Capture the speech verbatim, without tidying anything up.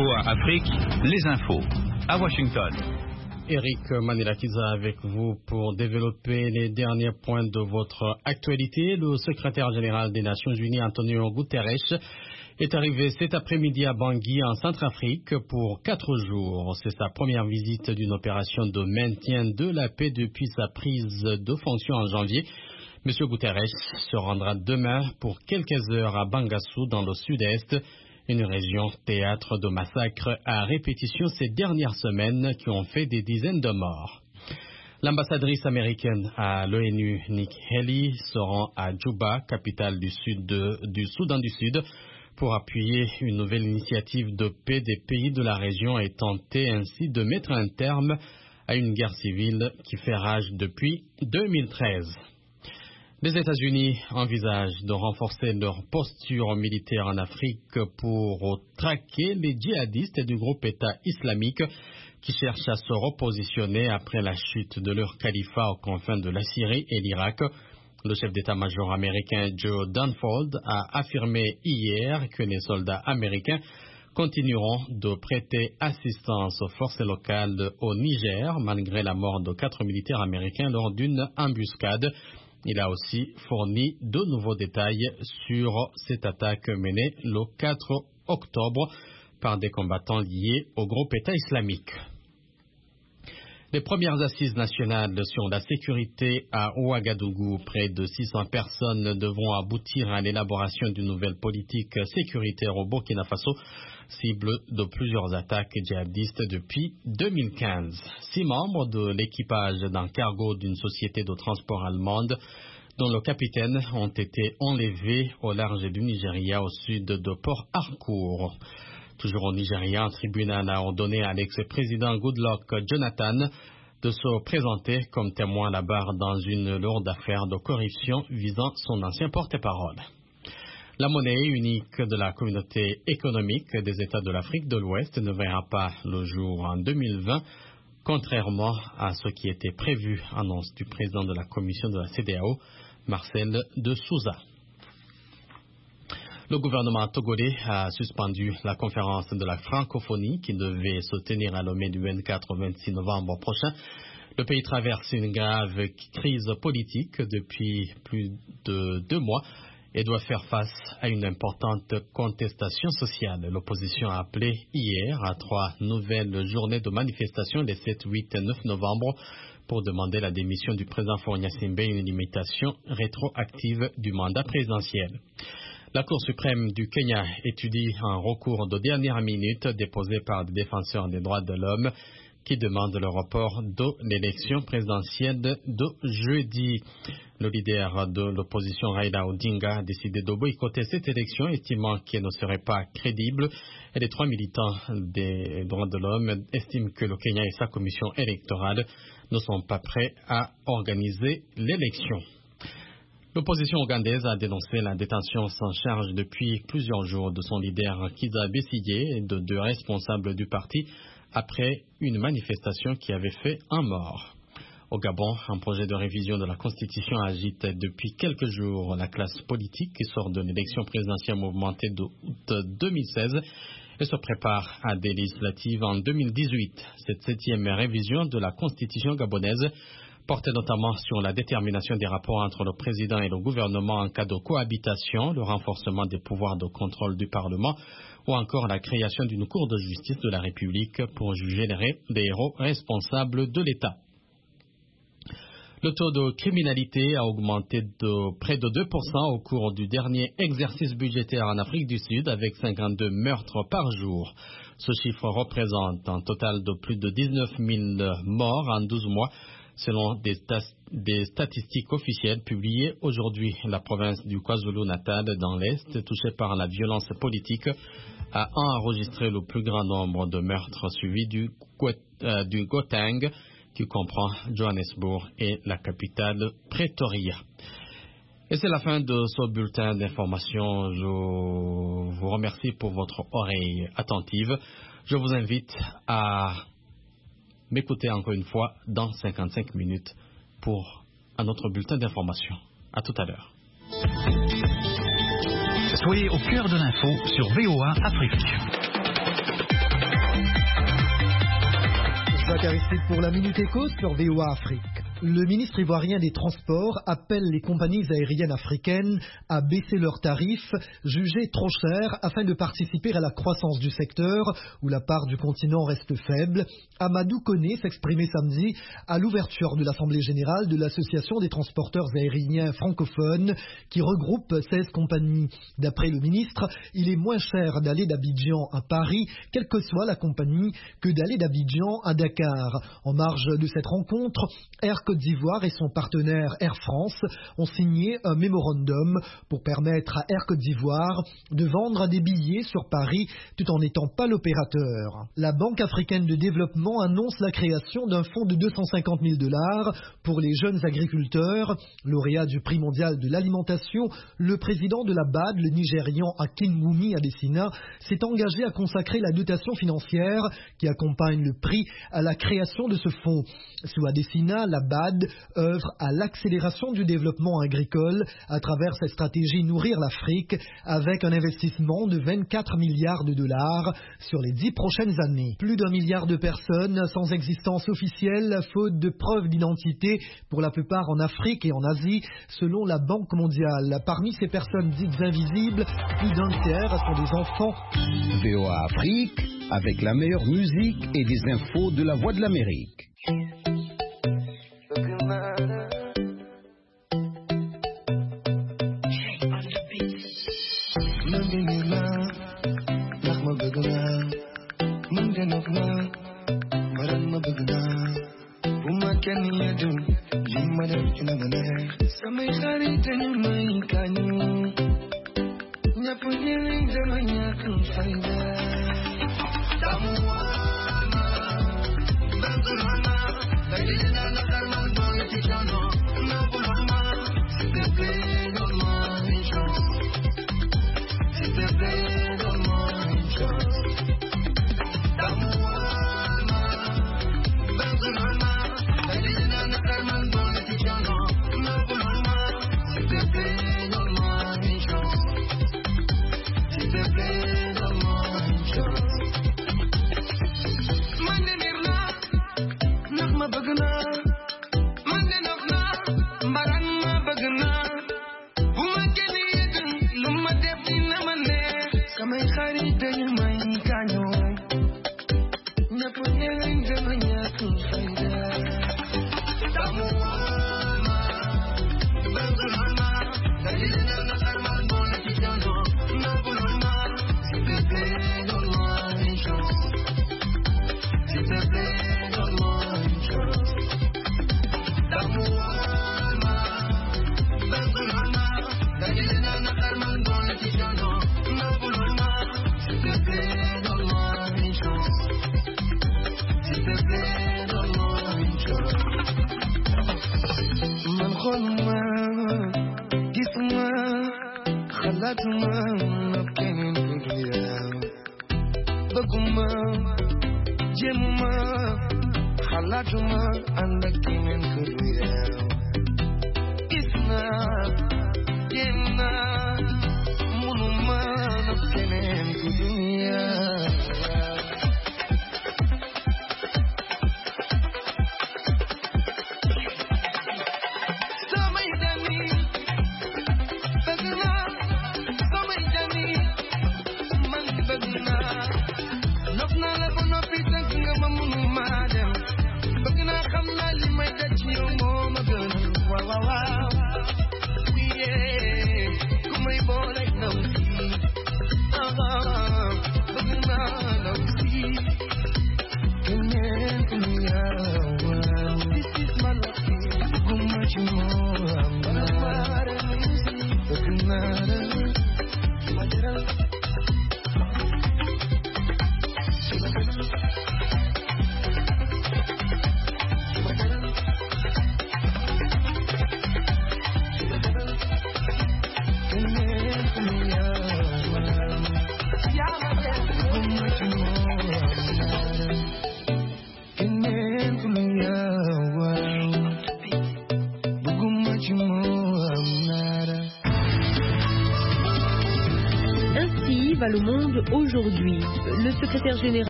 V O A Afrique, les infos, à Washington. Eric Manilakiza avec vous pour développer les derniers points de votre actualité. Le secrétaire général des Nations Unies, Antonio Guterres, est arrivé cet après-midi à Bangui, en Centrafrique, pour quatre jours. C'est sa première visite d'une opération de maintien de la paix depuis sa prise de fonction en janvier. M. Guterres se rendra demain pour quelques heures à Bangassou, dans le sud-est, une région théâtre de massacres à répétition ces dernières semaines qui ont fait des dizaines de morts. L'ambassadrice américaine à l'ONU, Nikki Haley, se rend à Djouba, capitale du, sud de, du Soudan du Sud, pour appuyer une nouvelle initiative de paix des pays de la région et tenter ainsi de mettre un terme à une guerre civile qui fait rage depuis deux mille treize. Les États-Unis envisagent de renforcer leur posture militaire en Afrique pour traquer les djihadistes du groupe État islamique qui cherchent à se repositionner après la chute de leur califat aux confins de la Syrie et l'Irak. Le chef d'état-major américain Joe Dunford a affirmé hier que les soldats américains continueront de prêter assistance aux forces locales au Niger malgré la mort de quatre militaires américains lors d'une embuscade. Il a aussi fourni de nouveaux détails sur cette attaque menée le quatre octobre par des combattants liés au groupe État islamique. Les premières assises nationales sur la sécurité à Ouagadougou, près de six cents personnes, devront aboutir à l'élaboration d'une nouvelle politique sécuritaire au Burkina Faso, cible de plusieurs attaques djihadistes depuis deux mille quinze. Six membres de l'équipage d'un cargo d'une société de transport allemande, dont le capitaine, ont été enlevés au large du Nigeria, au sud de Port Harcourt. Toujours au Nigeria, un tribunal a ordonné à l'ex-président Goodluck Jonathan de se présenter comme témoin à la barre dans une lourde affaire de corruption visant son ancien porte-parole. La monnaie unique de la communauté économique des États de l'Afrique de l'Ouest ne verra pas le jour en deux mille vingt, contrairement à ce qui était prévu, annonce du président de la commission de la C E D E A O, Marcel de Souza. Le gouvernement togolais a suspendu la conférence de la francophonie qui devait se tenir à Lomé du vingt-quatre au vingt-six novembre prochain. Le pays traverse une grave crise politique depuis plus de deux mois et doit faire face à une importante contestation sociale. L'opposition a appelé hier à trois nouvelles journées de manifestation les sept, huit et neuf novembre pour demander la démission du président Faure Gnassingbé et une limitation rétroactive du mandat présidentiel. La Cour suprême du Kenya étudie un recours de dernière minute déposé par des défenseurs des droits de l'homme qui demandent le report de l'élection présidentielle de jeudi. Le leader de l'opposition Raila Odinga a décidé de boycotter cette élection, estimant qu'elle ne serait pas crédible. Et les trois militants des droits de l'homme estiment que le Kenya et sa commission électorale ne sont pas prêts à organiser l'élection. L'opposition ougandaise a dénoncé la détention sans charge depuis plusieurs jours de son leader Kizza Besigye et de deux responsables du parti après une manifestation qui avait fait un mort. Au Gabon, un projet de révision de la Constitution agite depuis quelques jours la classe politique qui sort de l'élection présidentielle mouvementée d'août deux mille seize et se prépare à des législatives en deux mille dix-huit. Cette septième révision de la Constitution gabonaise portait notamment sur la détermination des rapports entre le président et le gouvernement en cas de cohabitation, le renforcement des pouvoirs de contrôle du Parlement ou encore la création d'une Cour de justice de la République pour juger les héros responsables de l'État. Le taux de criminalité a augmenté de près de deux pour cent au cours du dernier exercice budgétaire en Afrique du Sud avec cinquante-deux meurtres par jour. Ce chiffre représente un total de plus de dix-neuf mille morts en douze mois. Selon des, des statistiques officielles publiées aujourd'hui, la province du KwaZulu-Natal dans l'Est, touchée par la violence politique, a enregistré le plus grand nombre de meurtres suivis du, euh, du Gauteng, qui comprend Johannesburg et la capitale Pretoria. Et c'est la fin de ce bulletin d'information. Je vous remercie pour votre oreille attentive. Je vous invite à m'écouter encore une fois dans cinquante-cinq minutes pour un autre bulletin d'information. À tout à l'heure. Soyez au cœur de l'info sur V O A Afrique. Jacques Aristide pour la Minute Éco sur V O A Afrique. Le ministre ivoirien des Transports appelle les compagnies aériennes africaines à baisser leurs tarifs, jugés trop chers, afin de participer à la croissance du secteur où la part du continent reste faible. Amadou Koné s'exprimait samedi à l'ouverture de l'Assemblée générale de l'Association des transporteurs aériens francophones qui regroupe seize compagnies. D'après le ministre, il est moins cher d'aller d'Abidjan à Paris, quelle que soit la compagnie, que d'aller d'Abidjan à Dakar. En marge de cette rencontre, Air Côte d'Ivoire et son partenaire Air France ont signé un mémorandum pour permettre à Air Côte d'Ivoire de vendre des billets sur Paris tout en n'étant pas l'opérateur. La Banque africaine de développement annonce la création d'un fonds de deux cent cinquante mille dollars pour les jeunes agriculteurs. Lauréat du prix mondial de l'alimentation, le président de la B A D, le Nigérian Akinwumi Adesina, s'est engagé à consacrer la dotation financière qui accompagne le prix à la création de ce fonds. Sous Adesina, la B A D œuvre à l'accélération du développement agricole à travers cette stratégie Nourrir l'Afrique avec un investissement de vingt-quatre milliards de dollars sur les dix prochaines années. Plus d'un milliard de personnes sans existence officielle, faute de preuves d'identité, pour la plupart en Afrique et en Asie, selon la Banque mondiale. Parmi ces personnes dites invisibles, plus d'un tiers sont des enfants. V O A Afrique, avec la meilleure musique et des infos de la Voix de l'Amérique. Le monde aujourd'hui. Le secrétaire général